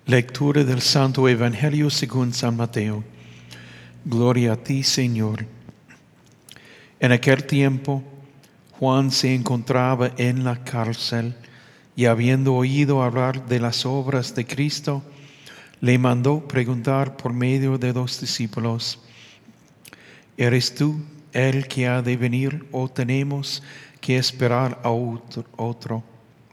Lectura del Santo Evangelio según San Mateo. Gloria a ti, Señor. En aquel tiempo, Juan se encontraba en la cárcel y habiendo oído hablar de las obras de Cristo, le mandó preguntar por medio de 2 discípulos: ¿Eres tú el que ha de venir o tenemos que esperar a otro?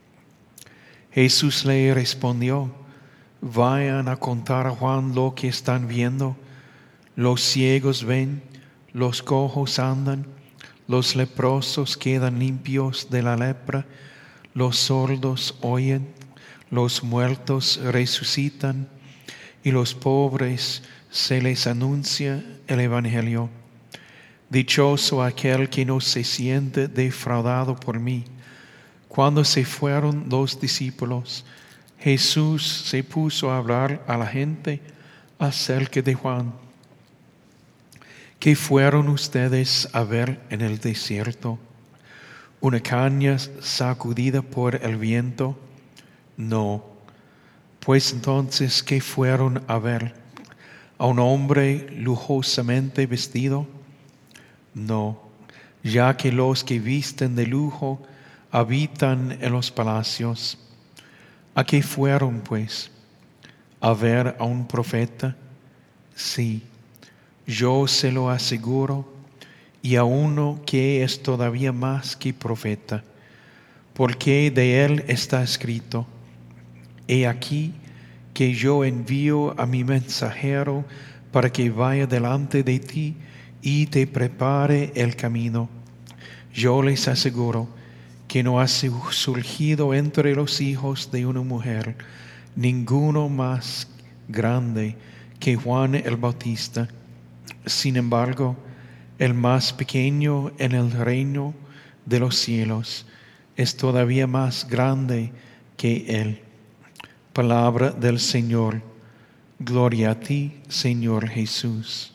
Jesús le respondió: Vayan a contar a Juan lo que están viendo. Los ciegos ven, los cojos andan, los leprosos quedan limpios de la lepra, los sordos oyen, los muertos resucitan, y los pobres se les anuncia el Evangelio. Dichoso aquel que no se siente defraudado por mí. Cuando se fueron los discípulos, Jesús se puso a hablar a la gente acerca de Juan. ¿Qué fueron ustedes a ver en el desierto? ¿Una caña sacudida por el viento? No. Pues entonces, ¿qué fueron a ver? ¿A un hombre lujosamente vestido? No, ya que los que visten de lujo habitan en los palacios. ¿A qué fueron, pues? ¿A ver a un profeta? Sí, yo se lo aseguro, y a uno que es todavía más que profeta, porque de él está escrito: He aquí que yo envío a mi mensajero para que vaya delante de ti y te prepare el camino. Yo les aseguro que no ha surgido entre los hijos de una mujer ninguno más grande que Juan el Bautista. Sin embargo, el más pequeño en el reino de los cielos es todavía más grande que él. Palabra del Señor. Gloria a ti, Señor Jesús.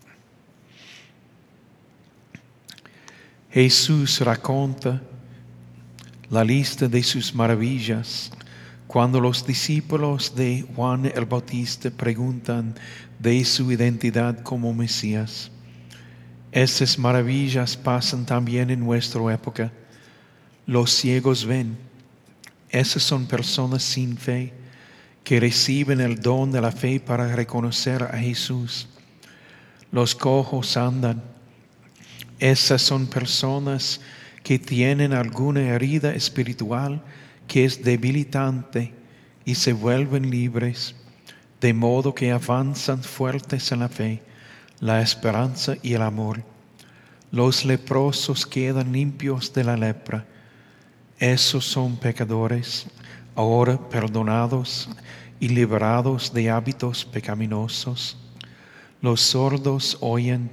Jesús raconta la lista de sus maravillas cuando los discípulos de Juan el Bautista preguntan de su identidad como Mesías. Estas maravillas pasan también en nuestra época. Los ciegos ven. Esas son personas sin fe que reciben el don de la fe para reconocer a Jesús. Los cojos andan. Esas son personas que tienen alguna herida espiritual que es debilitante y se vuelven libres, de modo que avanzan fuertes en la fe, la esperanza y el amor. Los leprosos quedan limpios de la lepra. Esos son pecadores, ahora perdonados y liberados de hábitos pecaminosos. Los sordos oyen.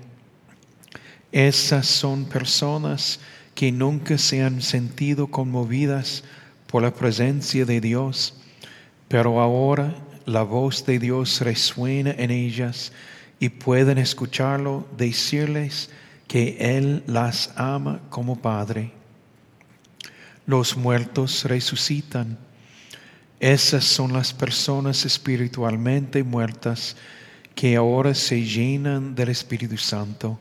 Esas son personas que nunca se han sentido conmovidas por la presencia de Dios, pero ahora la voz de Dios resuena en ellas y pueden escucharlo decirles que Él las ama como Padre. Los muertos resucitan. Esas son las personas espiritualmente muertas que ahora se llenan del Espíritu Santo.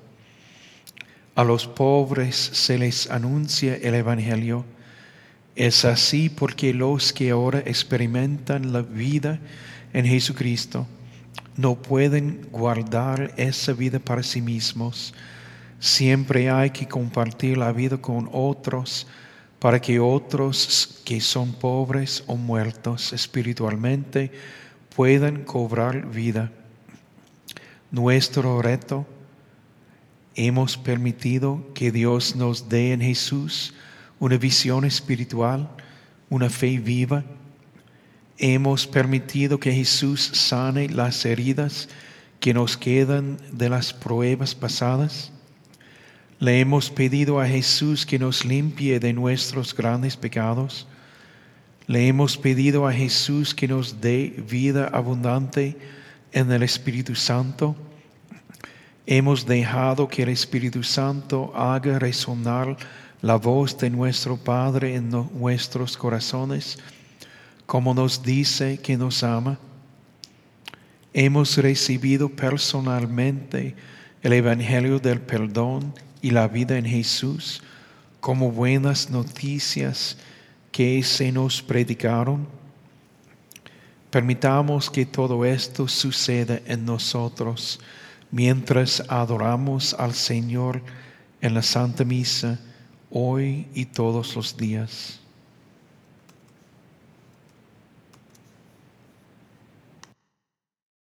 A los pobres se les anuncia el Evangelio. Es así porque los que ahora experimentan la vida en Jesucristo no pueden guardar esa vida para sí mismos. Siempre hay que compartir la vida con otros para que otros que son pobres o muertos espiritualmente puedan cobrar vida. Nuestro reto: hemos permitido que Dios nos dé en Jesús una visión espiritual, una fe viva. Hemos permitido que Jesús sane las heridas que nos quedan de las pruebas pasadas. Le hemos pedido a Jesús que nos limpie de nuestros grandes pecados. Le hemos pedido a Jesús que nos dé vida abundante en el Espíritu Santo. Hemos dejado que el Espíritu Santo haga resonar la voz de nuestro Padre en nuestros corazones, como nos dice que nos ama. hemos recibido personalmente el Evangelio del perdón y la vida en Jesús como buenas noticias que se nos predicaron. Permitamos que todo esto suceda en nosotros mientras adoramos al Señor en la Santa Misa hoy y todos los días.